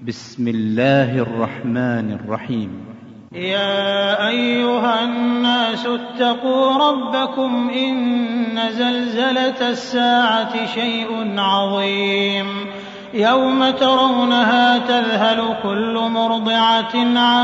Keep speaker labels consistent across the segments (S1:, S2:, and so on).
S1: بسم الله الرحمن الرحيم.
S2: يا أيها الناس اتقوا ربكم إن زلزلة الساعة شيء عظيم يوم ترونها تذهل كل مرضعة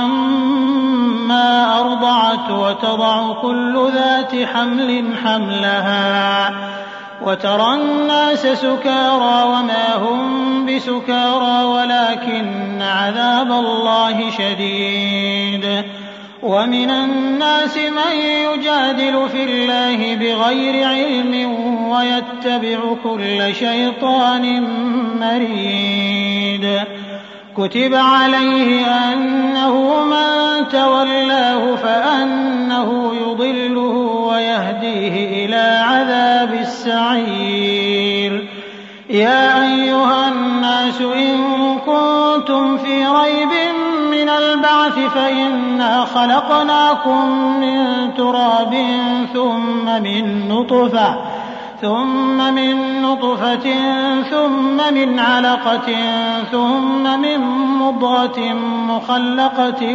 S2: عما أرضعت وتضع كل ذات حمل حملها وترى الناس سكارى وما هم بسكارى ولكن عذاب الله شديد. ومن الناس من يجادل في الله بغير علم ويتبع كل شيطان مريد. كتب عليه أنه من تولاه فأنه يضله ويهديه إلى عذاب السعير. يا أيها الناس إن كنتم في ريب من البعث فإنا خلقناكم من تراب ثم من نطفة ثم من علقة ثم من مضغة مخلقة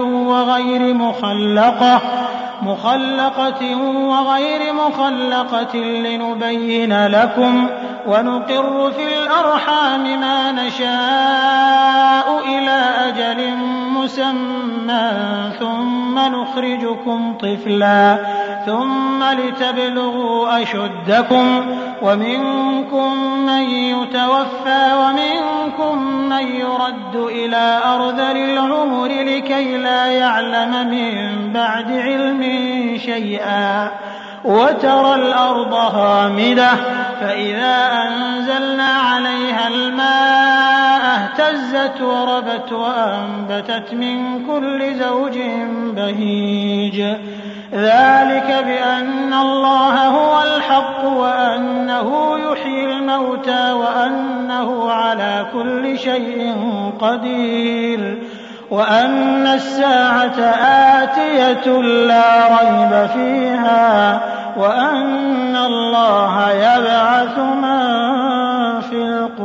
S2: وغير مخلقة لنبين لكم ونقر في الأرحام ما نشاء إلى أجل مسمى ثم نخرجكم طفلا ثم لتبلغوا أشدكم ومنكم من يتوفى ومنكم من يرد إلى أرذل العمر لكي لا يعلم من بعد علم شيئا. وترى الأرض هامدة فإذا أنزلنا عليها الماء اهتزت وربت وأنبتت من كل زوج بهيج. ذلك بأن الله هو الحق وأنه يحيي الموتى وأنه على كل شيء قدير وأن الساعة آتية لا ريب فيها وأن الله يبعث من في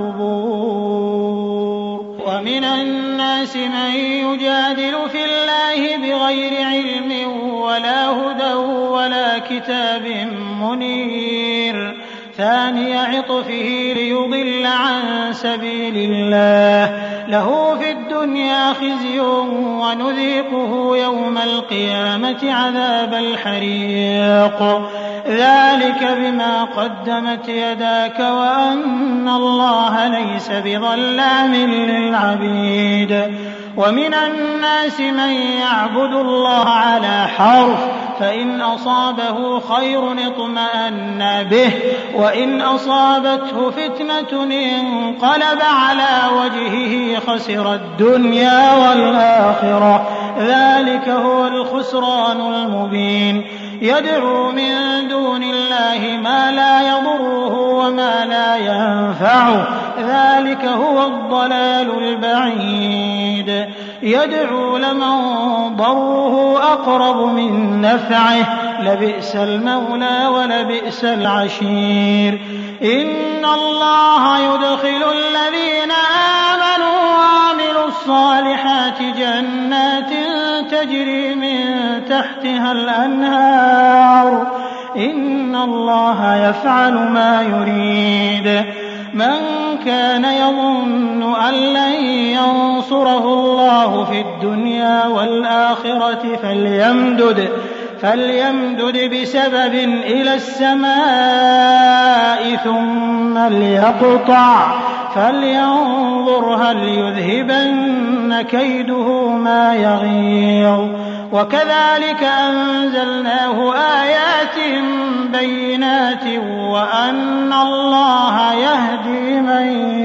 S2: القبور. ومن الناس من يجادل في الله بغير علم ولا هدى ولا كتاب منير. ثاني عطفه ليضل عن سبيل الله له في الدنيا خزي ونذيقه يوم القيامة عذاب الحريق. ذلك بما قدمت يداك وأن الله ليس بظلام للعبيد. ومن الناس من يعبد الله على حرف فإن أصابه خير اطمأن به وإن أصابته فتنة انقلب على وجهه خسر الدنيا والآخرة. ذلك هو الخسران المبين. يدعو من دون الله ما لا يضره وما لا ينفعه ذلك هو الضلال البعيد. يدعو لمن ضره أقرب من نفعه لبئس المولى ولبئس العشير. إن الله يدخل الذين آمنوا وعملوا الصالحات جنات تجري من تحتها الأنهار. إن الله يفعل ما يريد. من كان يظن أن لن ينصره الله في الدنيا والآخرة فليمدد بسبب إلى السماء ثم ليقطع فلينظر هل يذهبن كيده ما يغيظ. وكذلك أنزلناه آيات بينات وأن الله يهدي من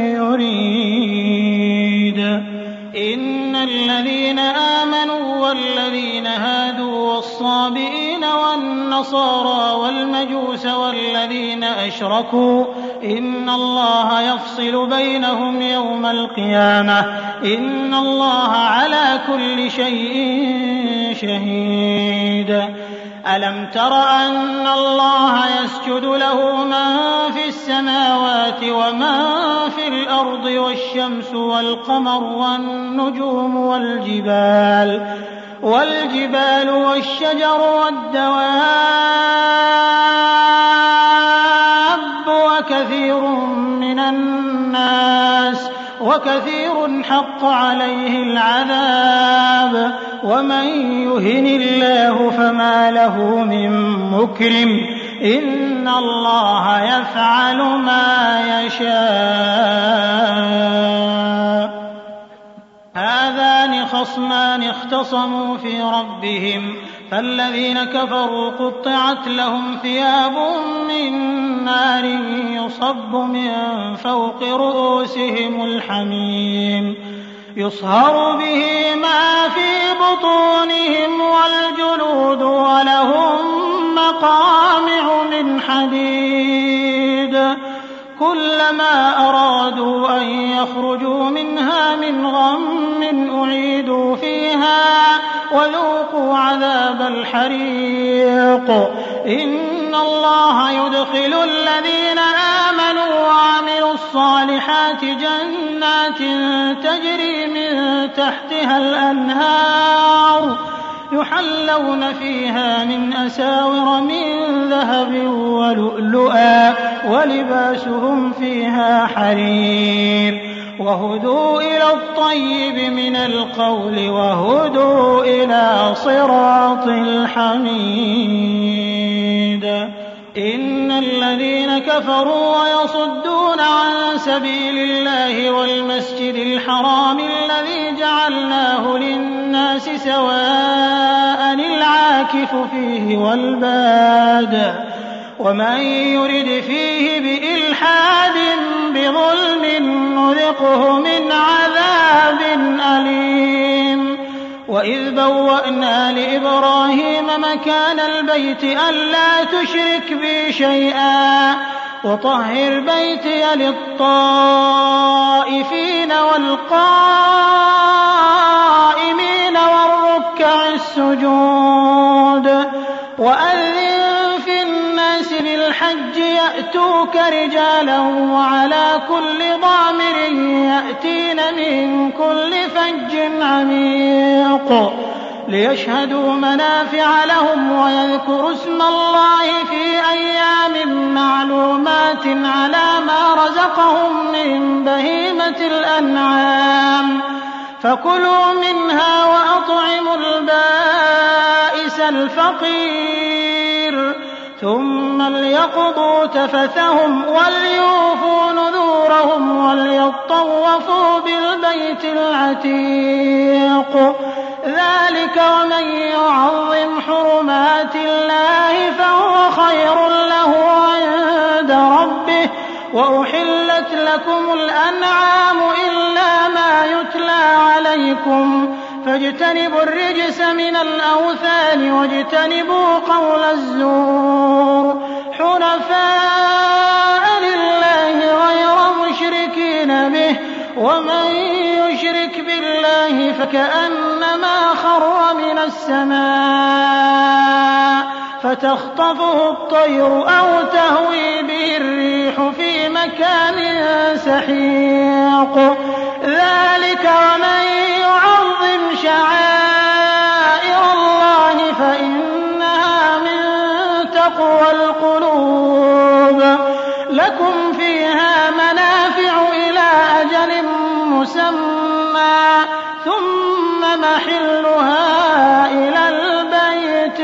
S2: يريد. إن الذين آمنوا والذين هادوا والصابئين والنصارى والمجوس والذين أشركوا إن الله يفصل بينهم يوم القيامة إن الله على كل شيء شهيد. ألم تر أن الله يسجد له من في السماوات ومن في الأرض والشمس والقمر والنجوم والجبال والشجر والدواب وكثير حق عليه العذاب ومن يهن الله فما له من مكرم إن الله يفعل ما يشاء. هذان خصمان اختصموا في ربهم فالذين كفروا قطعت لهم ثياب من نار يصب من فوق رؤوسهم الحميم يصهر به ما في بطونهم والجلود ولهم مقامع من حديد كلما أرادوا أن يخرجوا منها من غم أعيدوا فيها وذوقوا عذاب الحريق. إن الله يدخل الذين آمنوا وعملوا الصالحات جنات تجري من تحتها الأنهار يحلون فيها من أساور من ذهب ولؤلؤا ولباسهم فيها حرير وهدوا إلى الطيب من القول وهدوا إلى صراط الحميد. إن الذين كفروا ويصدون عن سبيل الله والمسجد الحرام الذي جعلناه للناس سواء العاكف فيه والباد ومن يرد فيه بإلحاد بظلم نذقه من عذاب أليم. وإذ بوأنا لإبراهيم مكان البيت ألا تشرك بي شيئا وطهر بيتي للطائفين والقائمين والركع السجود. وأذن في الناس بالحج يأتوك رجالا وعلى كل ضامر يأتين من كل فج عميق ليشهدوا منافع لهم ويذكروا اسم الله في أيام معلومات على ما رزقهم من بهيمة الأنعام فكلوا منها وأطعموا البائس الفقير ثم ليقضوا تفثهم وليوفوا نذورهم وليطوفوا بالبيت العتيق. ذلك ومن يعظم حرمات الله فهو خير له عند ربه. وأحلت لكم الأنعام إلا ما يتلى عليكم فاجتنبوا الرجس من الأوثان واجتنبوا قول الزور حنفاء لله غير مشركين به ومن يشرك بالله فكأنما خر من السماء فتخطفه الطير أو تهوي به الريح في مكان سحيق. ذلك ومن يعظم شعائر الله فإنها من تقوى القلوب. لكم فيها منافع إلى أجل مسمى ثم محلها إلى البيت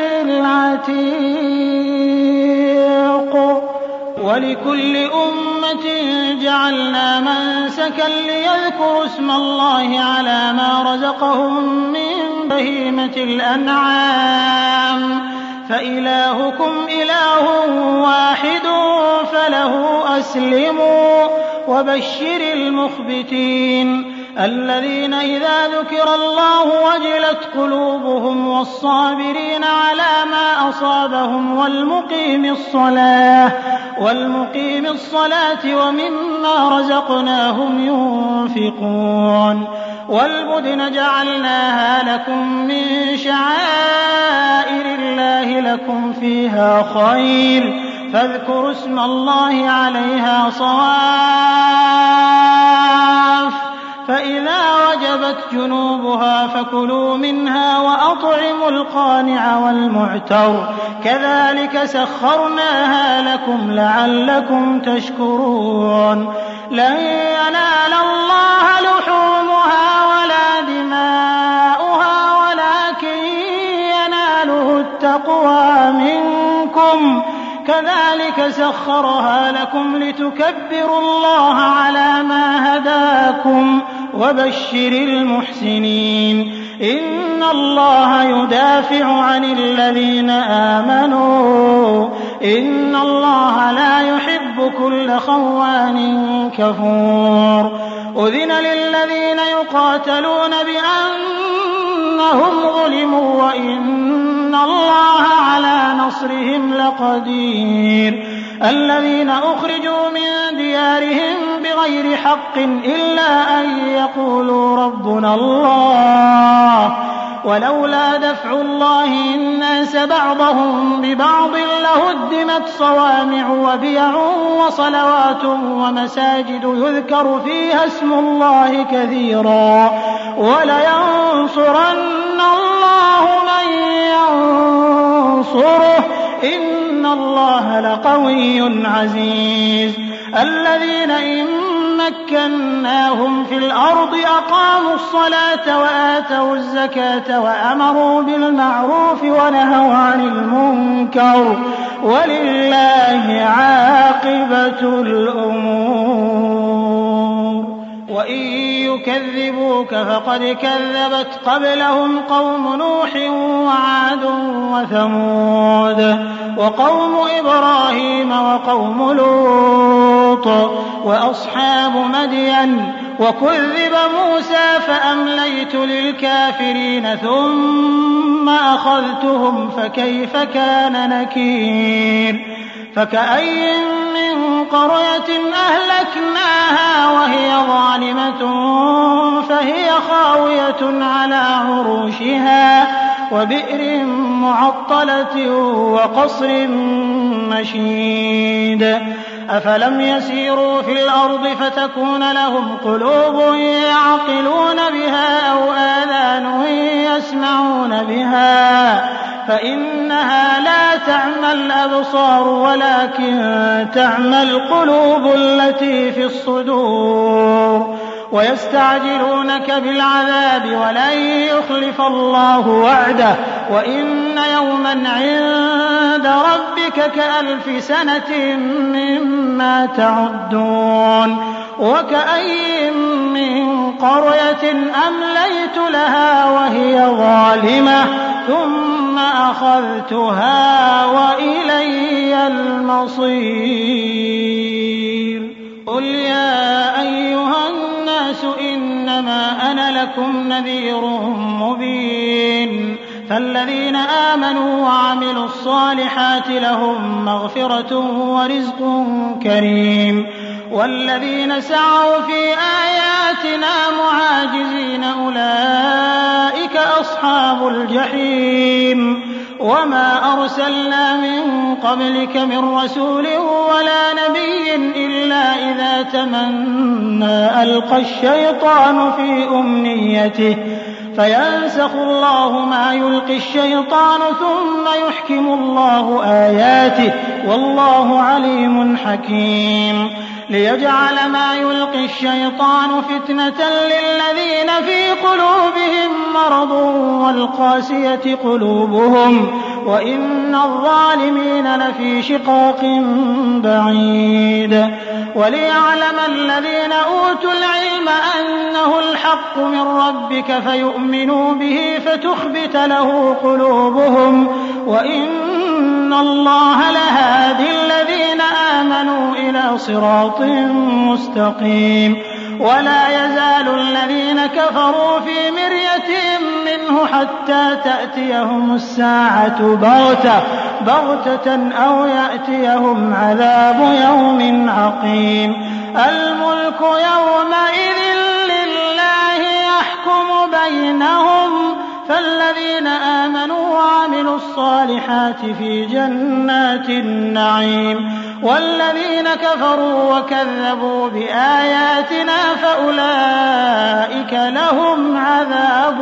S2: العتيق. ولكل أمة جعلنا منسكا ليذكروا اسم الله على ما رزقهم من بهيمة الأنعام فإلهكم إله واحد فله أسلموا. وبشر المخبتين الذين إذا ذكر الله وجلت قلوبهم والصابرين على ما أصابهم والمقيم الصلاة ومما رزقناهم ينفقون. وَالْبُدْنَ جَعَلْنَاهَا لَكُم مِّن شَعَائِرِ اللَّهِ لَكُمْ فِيهَا خَيْرٌ فاذكروا اسم الله عليها صواف فإذا وجبت جنوبها فكلوا منها وأطعموا القانع والمعتر كذلك سخرناها لكم لعلكم تشكرون لن ينال الله لحومها ولا دماؤها ولكن يناله التقوى منكم كذلك سخرها لكم لتكبروا الله على ما هداكم وبشر المحسنين إن الله يدافع عن الذين آمنوا إن الله لا يحب كل خوان كفور أذن للذين يقاتلون بأنهم ظلموا وإن الله على نصرهم لقدير الذين أخرجوا من ديارهم بغير حق إلا أن يقولوا ربنا الله ولولا دفع الله الناس بعضهم ببعض لهدمت صوامع وبيع وصلوات ومساجد يذكر فيها اسم الله كثيرا ولينصرن الله من ينصره إن الله لقوي عزيز الذين إن مكناهم في الأرض أقاموا الصلاة وآتوا الزكاة وأمروا بالمعروف ونهوا عن المنكر ولله عاقبة الأمور وإن يكذبوك فقد كذبت قبلهم قوم نوح وعاد وثمود وقوم إبراهيم وقوم لوط وأصحاب مدين وكذب موسى فأمليت للكافرين ثم أخذتهم فكيف كان نكير فكأي من قرية أهلكناها وهي ظالمة فهي خاوية على عروشها وبئر معطلة وقصر مشيد أفلم يسيروا في الأرض فتكون لهم قلوب يعقلون بها أو آذان يسمعون بها فإنها لا تعمى الأبصار ولكن تعمى القلوب التي في الصدور ويستعجلونك بالعذاب ولن يخلف الله وعده وإن يوما عند ربك كألف سنة مما تعدون وكأي من قرية أمليت لها وهي ظالمة ثم أخذتها وإلي المصير قل يا أيها الناس إنما أنا لكم نذير مبين فالذين آمنوا وعملوا الصالحات لهم مغفرة ورزق كريم والذين سعوا في آياتنا معاجزين أولئك أصحاب الجحيم وما أرسلنا من قبلك من رسول ولا نبي إلا إذا تمنى ألقى الشيطان في أمنيته فينسخ الله ما يلقي الشيطان ثم يحكم الله آياته والله عليم حكيم ليجعل ما يلقي الشيطان فتنة للذين في قلوبهم مرض والقاسية قلوبهم وإن الظالمين لفي شقاق بعيد وليعلم الذين أوتوا العلم أنه الحق من ربك فيؤمنوا به فتخبت له قلوبهم وإن الله لهادي الذين آمنوا إلى صراط مستقيم ولا يزال الذين كفروا في مرية منه حتى تأتيهم الساعة بغتة أو يأتيهم عذاب يوم عقيم الملك يومئذ لله يحكم فالذين آمنوا وعملوا الصالحات في جنات النعيم والذين كفروا وكذبوا بآياتنا فأولئك لهم عذاب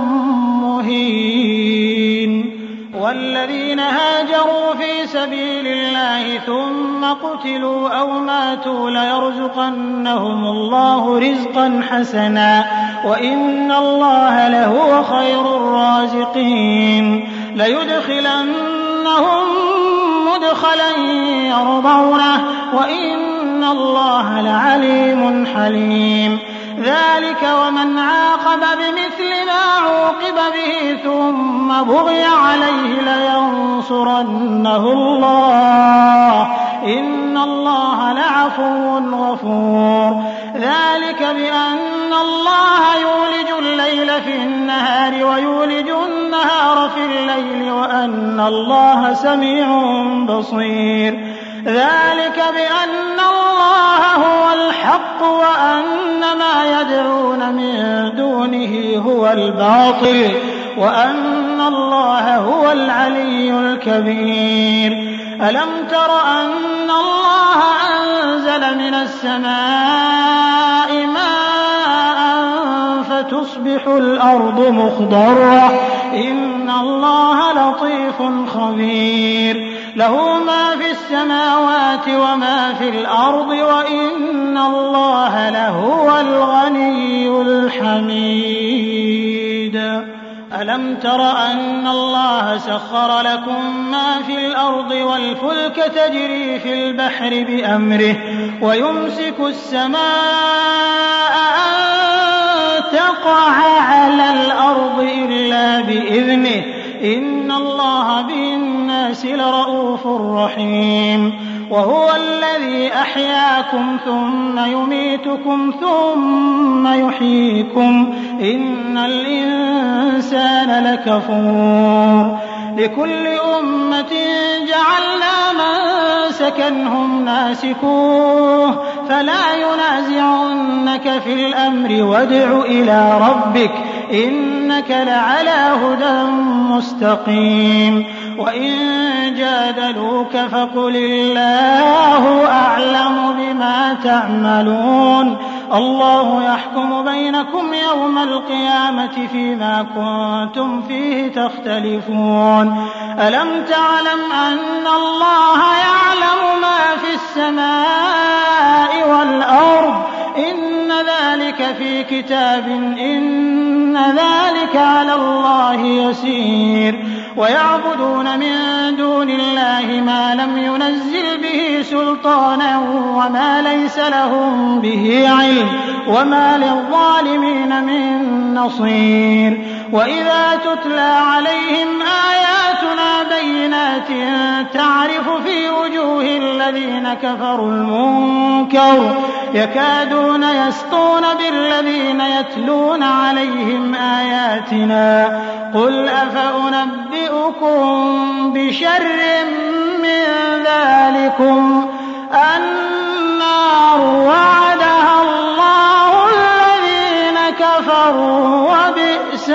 S2: مهين والذين هاجروا في سبيل الله ثم قتلوا أو ماتوا ليرزقنهم الله رزقا حسنا وإن الله لهو خير الرازقين ليدخلنهم مدخلا يرضونه وإن الله لعليم حليم ذلك ومن عاقب بمثل ما عوقب به ثم بغي عليه لينصرنه الله إن الله لعفو غفور ذلك بأن الله يولج الليل في النهار ويولج النهار في الليل وأن الله سميع بصير ذلك بأن الله هو الحق وأن ما يدعون من دونه هو الباطل وأن الله هو العلي الكبير ألم تر أن الله أنزل من السماء ماء فتصبح الأرض مخضرة إن الله لطيف خبير له ما في السماوات وما في الأرض وإن الله لهو الغني الحميد ألم تر أن الله سخر لكم ما في الأرض والفلك تجري في البحر بأمره ويمسك السماء أن تقع على الأرض إلا بإذنه إن الله بالناس لرءوف رحيم وهو الذي أحياكم ثم يميتكم ثم يحييكم إن الإنسان لكفور لكل أمة جعلنا منسكا هم ناسكوه فلا ينازعنك في الأمر وادع إلى ربك إنك لعلى هدى مستقيم وإن جادلوك فقل الله أعلم بما تعملون الله يحكم بينكم يوم القيامة فيما كنتم فيه تختلفون ألم تعلم أن الله يعلم ما في السماء والأرض إن ذلك في كتاب إن ذلك على الله يسير ويعبدون من دون الله ما لم ينزل به سلطانا وما ليس لهم به علم وما للظالمين من نصير وإذا تتلى عليهم آياتنا بينات تعرف في وجوه الذين كفروا المنكر يكادون يسطون بالذين يتلون عليهم آياتنا قل أفأنبئكم بشر من ذلكم النار وعدها الله الذين كفروا وبئس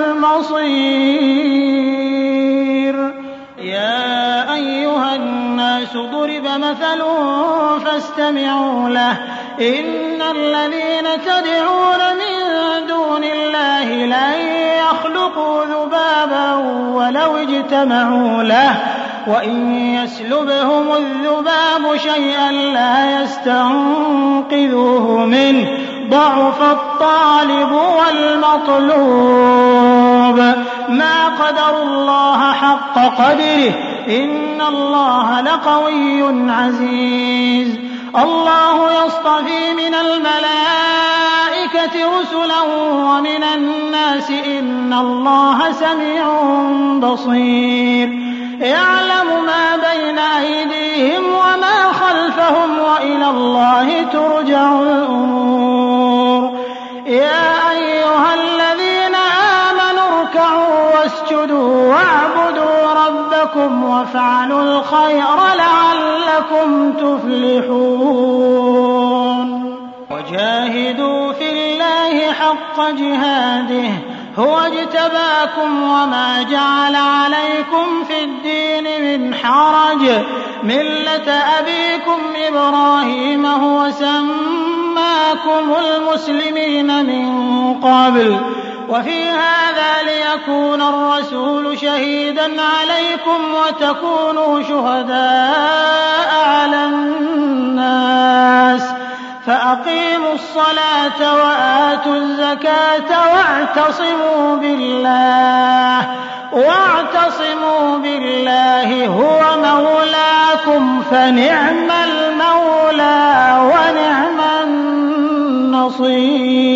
S2: المصير يا أيها الناس ضرب مثل فاستمعوا له إن الذين تدعون من دون الله لن يخلقوا ذبابا ولو اجتمعوا له وإن يسلبهم الذباب شيئا لا يستنقذوه منه ضعف الطالب والمطلوب ما قدروا الله حق قدره إن الله لقوي عزيز الله يصطفي من الملائكة رسلا ومن الناس إن الله سميع بصير يعلم ما بين أيديهم وما خلفهم وإلى الله ترجع الأمور يا أيها الذين آمنوا اركعوا واسجدوا واعبدوا ربكم وافعلوا الخير لعلكم تفلحون وجاهدوا في الله حق جهاده هو اجتباكم وما جعل عليكم في الدين من حرج ملة أبيكم إبراهيم هو سماكم المسلمين من قبل وفي هذا ليكون الرسول شهيدا عليكم وتكونوا شهداء على الناس فأقيموا الصلاة وآتوا الزكاة واعتصموا بالله هو مولاكم فنعم المولى ونعم النصير.